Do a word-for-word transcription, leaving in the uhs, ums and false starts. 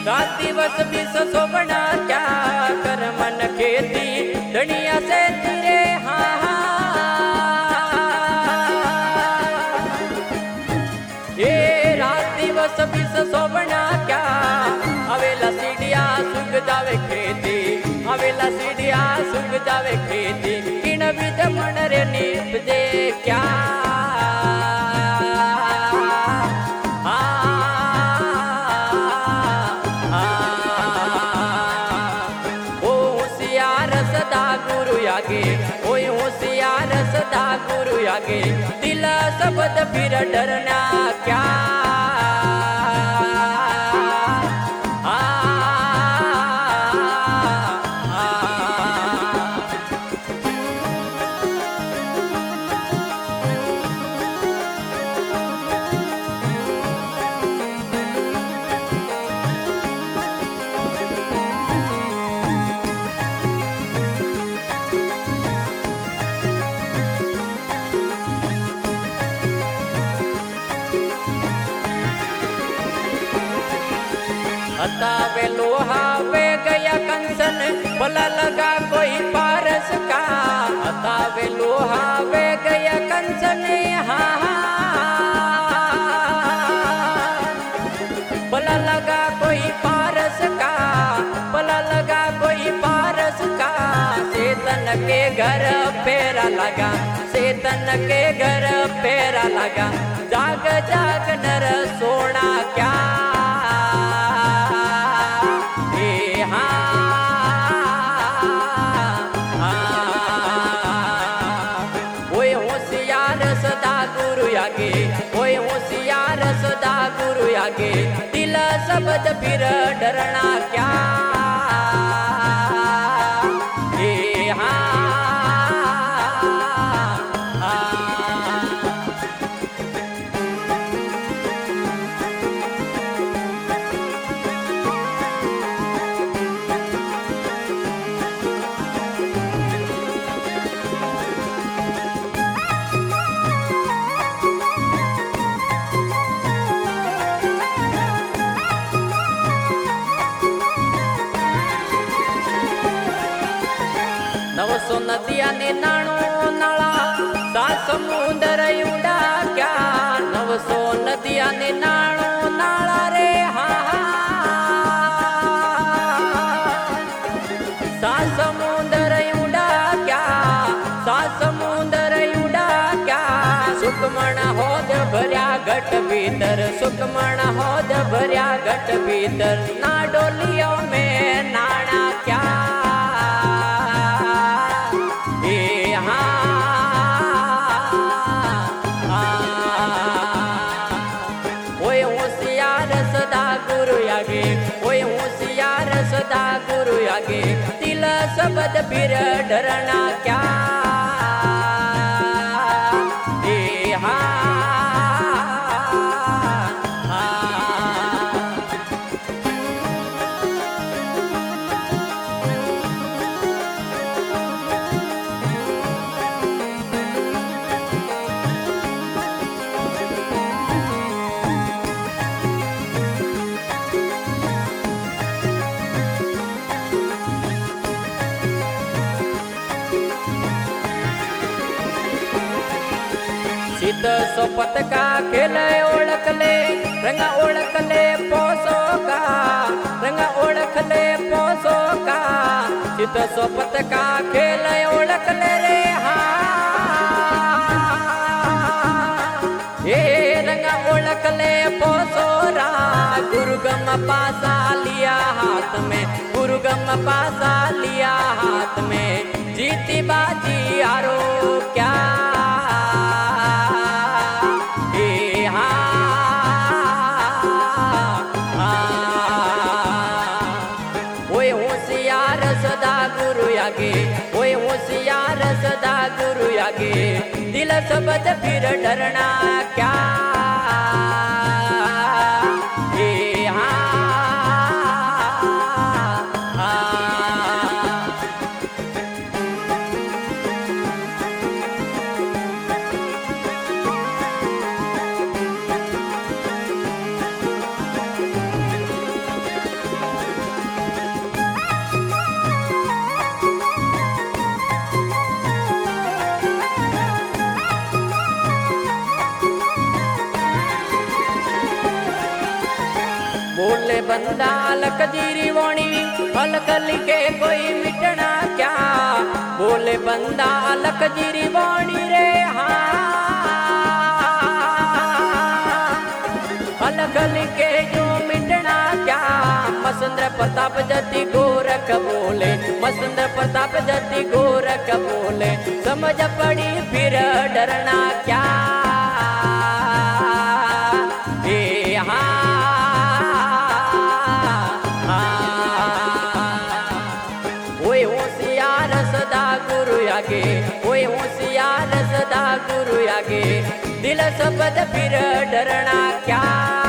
सात दिवस बीस सोबना क्या कर मन खेती धनिया से तेरे हाँ ये रात दिवस बीस सोबना क्या अवेला सीढ़िया सुख जावे खेती अवेला सीढ़िया सुख जावे खेती किन विध मन रे निपजे क्या ओए होशियार सदा गुरु आगे दिल शब्द फिर डरना क्या आ, आ, आ, हतावे लोहा वे गया कंसन भला लगा कोई पारस का हतावे लोहा वे गया कंसन हाँ भला लगा कोई पारस का भला लगा कोई पारस का चेतन के घर पेरा लगा चेतन के घर पेरा लगा जाग जाग नर सोना क्या ओए होशियार सदा गुरु आगे दिल शब्द फिर डरना क्या ए हाँ नवसो नदिया ने नाणो नाला सा समुंदर उड़ा क्या नवसो नदिया ने नाणो नाला रे हाँ सा समुंदर उड़ा क्या सा समुंदर उड़ा क्या सुकमण होद भर्या घट भीतर सुकमण होद भर्या घट भीतर ना डोलियों में नाणा क्या ओए होशियार सदा गुरु आगे दिल शब्द फिर डरना क्या ए हाँ चित सोपत का खेल ओळख ले रंगा ओळख ले पोसो का रंगा ओळख ले पोसो का चित सोपत का खेल ओळख ले रे हाँ ये रंगा ओळख ले पोसो रा गुरुगम पासा लिया हाथ में गुरुगम पासा लिया हाथ में जीती बाजी आरो क्या ओए होशियार सदा गुरु आगे दिल शब्द फिर डरना क्या ए हाँ बंदा अलग जीरी वाणी अलग लिखे कोई मिटना क्या बोले बंदा अलग जीरी वाणी रे हाँ अलग लिखे जो मिटना क्या मसंद्र प्रताप जति गोरख बोले मसंद्र प्रताप जति गोरख बोले समझ पड़ी फिर डरना क्या ए ओए होशियार सदा गुरु आगे ओए होशियार सदा गुरु आगे दिल शब्द फिर डरना क्या।